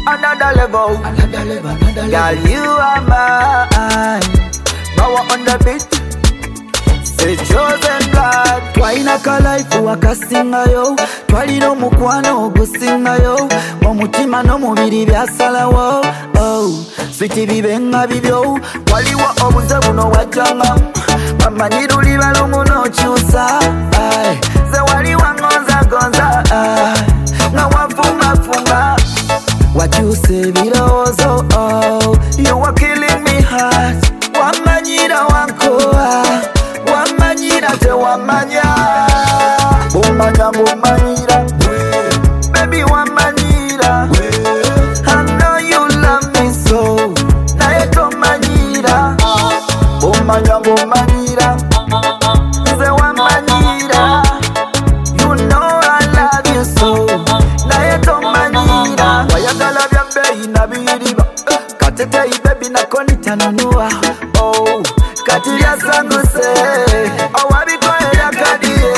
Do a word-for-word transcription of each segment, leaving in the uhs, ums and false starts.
another level, Another level, another girl, level. you are mine. Power on the beat, say chosen blood. Twaina kalaifu wakasingayo, twalino mukwano ogusingayo, omutima n'omubiri byasalawo. Oh, switi bibenga bibyo, Waliwo obuze buno wajjanga, bamanyi luli balumu n'okyusa. ay, Ze wali wangonza gonza, nga wafungafunga. wakyusa ebirowoozo. Oh, You are killing me hard. Wamanyira wankoa, wamanyira tewamanya. Bumanya bumanyira, baby wamanyira. I know you love me so, naye tomanyira. Bumanya bumanyira, nze wamanyira. You know I love you so, naye tomanyira. Wayagala bya beyi na biyiriba, kateteyi baby nakoni tanonua. Oh, kati lyasanguse, owabikoera kadiye.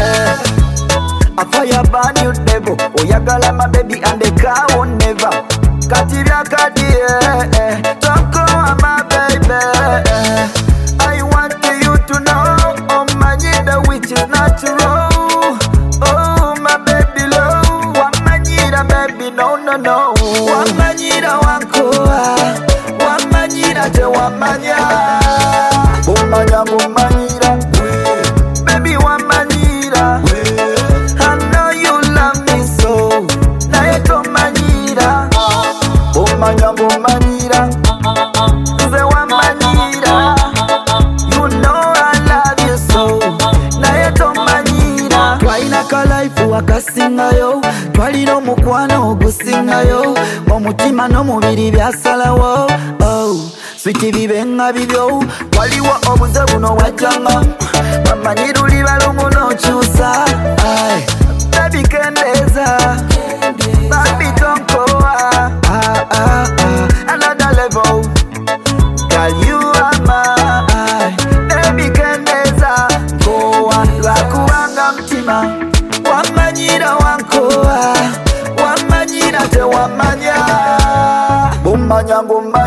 A fire burn you devil, oyagala my baby and the car won't never. Kati lyakadiye, toko my baby. I want you to know, oh manyi the witch is natural. Oh my baby love, wamanyira baby no no no. Wamanyira wankoa, wamanyira tewamanya. Bumanya bumanyira, baby wamanyira. I know you love me so, naye tomanyira. Bumanya bumanyira, nze wamanyira. You know I love you so, naye tomanyira. twaina kalaifu wakasingayo, twalina omukwano ogusingayo, omutima n'omubiri byasalawo. Oh, switi bibenga bibyo, Waliwo obuze buno wajjanga, bamanyi luli balumu n'okyusa. ay, Baby kendeeza, baby tonkoa. ah, ah, ah, Another level, girl you are mine. Baby kendeeza, koa lwakuwanga mutima. Wamanyira wankoa, wamanyira tewamanya. Bumanya bumanya